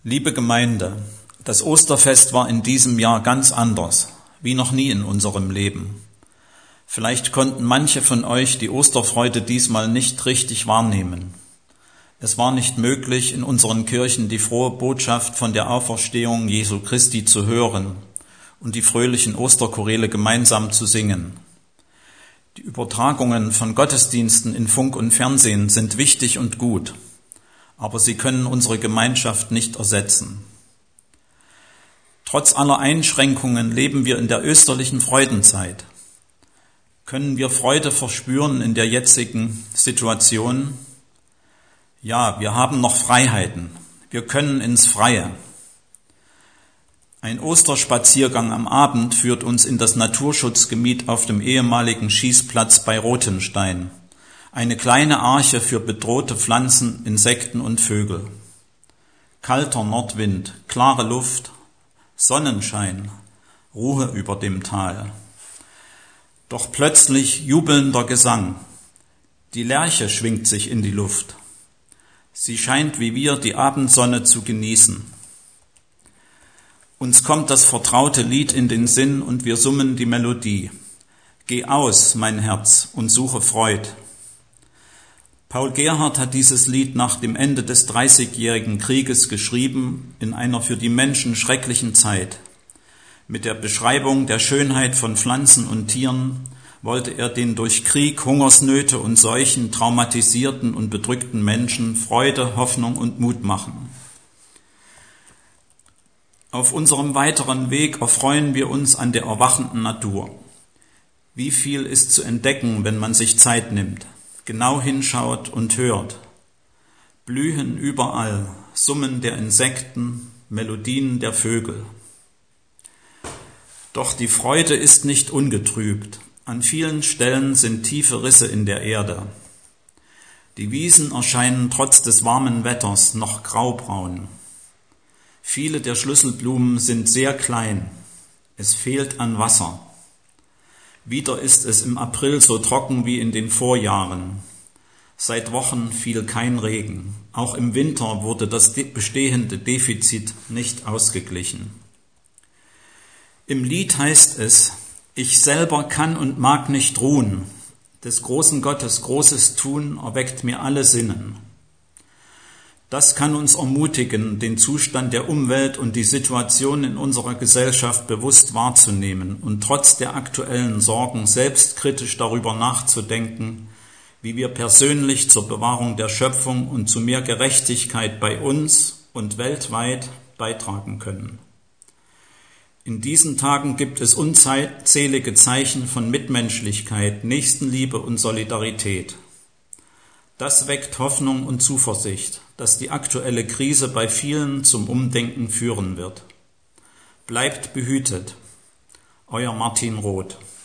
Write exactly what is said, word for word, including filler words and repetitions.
Liebe Gemeinde, das Osterfest war in diesem Jahr ganz anders, wie noch nie in unserem Leben. Vielleicht konnten manche von euch die Osterfreude diesmal nicht richtig wahrnehmen. Es war nicht möglich, in unseren Kirchen die frohe Botschaft von der Auferstehung Jesu Christi zu hören und die fröhlichen Osterchoräle gemeinsam zu singen. Die Übertragungen von Gottesdiensten in Funk und Fernsehen sind wichtig und gut, aber sie können unsere Gemeinschaft nicht ersetzen. Trotz aller Einschränkungen leben wir in der österlichen Freudenzeit. Können wir Freude verspüren in der jetzigen Situation? Ja, wir haben noch Freiheiten. Wir können ins Freie. Ein Osterspaziergang am Abend führt uns in das Naturschutzgebiet auf dem ehemaligen Schießplatz bei Rothenstein. Eine kleine Arche für bedrohte Pflanzen, Insekten und Vögel. Kalter Nordwind, klare Luft, Sonnenschein, Ruhe über dem Tal. Doch plötzlich jubelnder Gesang. Die Lerche schwingt sich in die Luft. Sie scheint wie wir die Abendsonne zu genießen. Uns kommt das vertraute Lied in den Sinn und wir summen die Melodie. Geh aus, mein Herz, und suche Freud. Paul Gerhardt hat dieses Lied nach dem Ende des Dreißigjährigen Krieges geschrieben, in einer für die Menschen schrecklichen Zeit. Mit der Beschreibung der Schönheit von Pflanzen und Tieren wollte er den durch Krieg, Hungersnöte und Seuchen traumatisierten und bedrückten Menschen Freude, Hoffnung und Mut machen. Auf unserem weiteren Weg erfreuen wir uns an der erwachenden Natur. Wie viel ist zu entdecken, wenn man sich Zeit nimmt, genau hinschaut und hört. Blühen überall, Summen der Insekten, Melodien der Vögel. Doch die Freude ist nicht ungetrübt. An vielen Stellen sind tiefe Risse in der Erde. Die Wiesen erscheinen trotz des warmen Wetters noch graubraun. Viele der Schlüsselblumen sind sehr klein. Es fehlt an Wasser. Wieder ist es im April so trocken wie in den Vorjahren. Seit Wochen fiel kein Regen. Auch im Winter wurde das bestehende Defizit nicht ausgeglichen. Im Lied heißt es, ich selber kann und mag nicht ruhen. Des großen Gottes großes Tun erweckt mir alle Sinnen. Das kann uns ermutigen, den Zustand der Umwelt und die Situation in unserer Gesellschaft bewusst wahrzunehmen und trotz der aktuellen Sorgen selbstkritisch darüber nachzudenken, wie wir persönlich zur Bewahrung der Schöpfung und zu mehr Gerechtigkeit bei uns und weltweit beitragen können. In diesen Tagen gibt es unzählige Zeichen von Mitmenschlichkeit, Nächstenliebe und Solidarität. Das weckt Hoffnung und Zuversicht, dass die aktuelle Krise bei vielen zum Umdenken führen wird. Bleibt behütet. Euer Martin Roth.